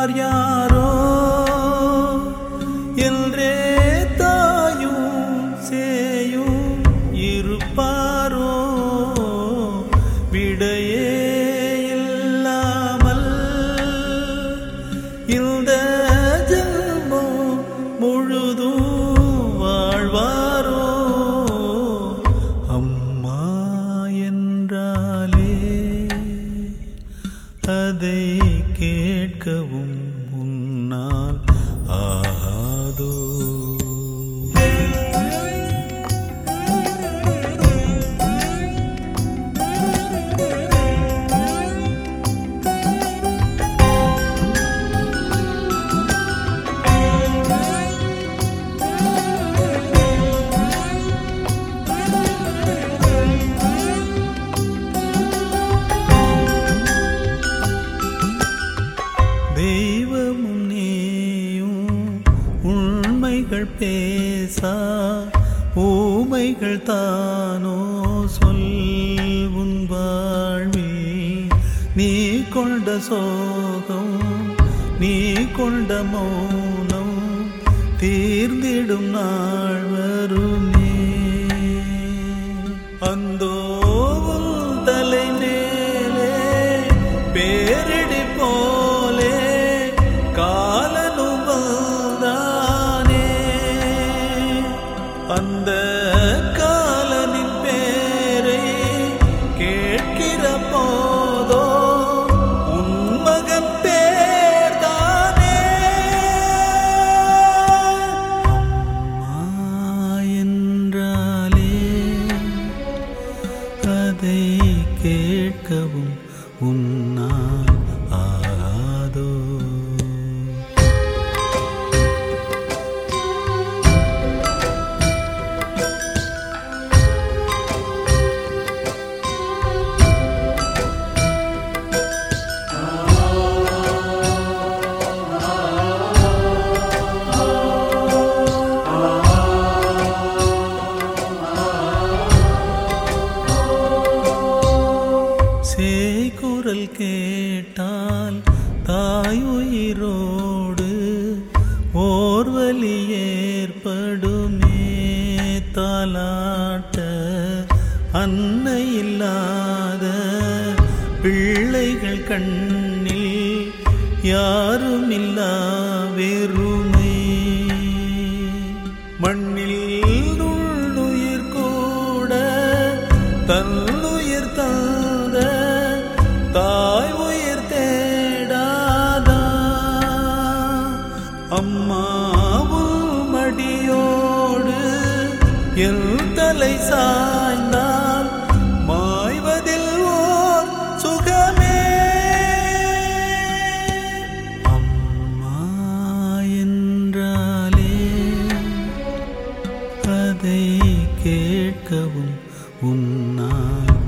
என்றார் யாரோ என்றே தாயும் சேயும் இருப்பாரோ விடையே இல்லாமல் இந்த ஜென்மம் முழுதும் வாழ்வாரோ அம்மா என்றாலே அதை கேட்கவும் முன்னால் ஆகாதோ தெய்வமும் நீயும் உண்மைகள் பேசா ஊமைகள் தானோ சொல் உன் வாழ்வில் நீ கொண்ட சோகம் நீ கொண்ட மௌனம் தீர்ந்திடும் நாள் வருமே அந்தோ உன் தலை மேலே பேரிடி போலே காலனும் வந்தானே அந்த காலனின் பேரை கேட்கிற போதோ உன் மகன் பேர்தானே அம்மா என்றாலே அதை கேட்கவும் உன்னால் ஆகாதோ சேய்குரல் கேட்டால் தாயுயிரோடு ஓர்வலி ஏற்படுமே தாலாட்ட அன்னை இல்லாத பிள்ளைகள் கண்ணில் யாருமில்லா வெறுமை மண்ணில் உள்ளுயிர் கூட தன்னுயிர் தந்த தாய் உயிர் தேடாதா அம்மாவும் மடியோடு என் தலை சாய்ந்தால் மாய்வதில் ஓர் சுகமே அம்மா என்றாலே அதை கேட்கவும் உன்னால்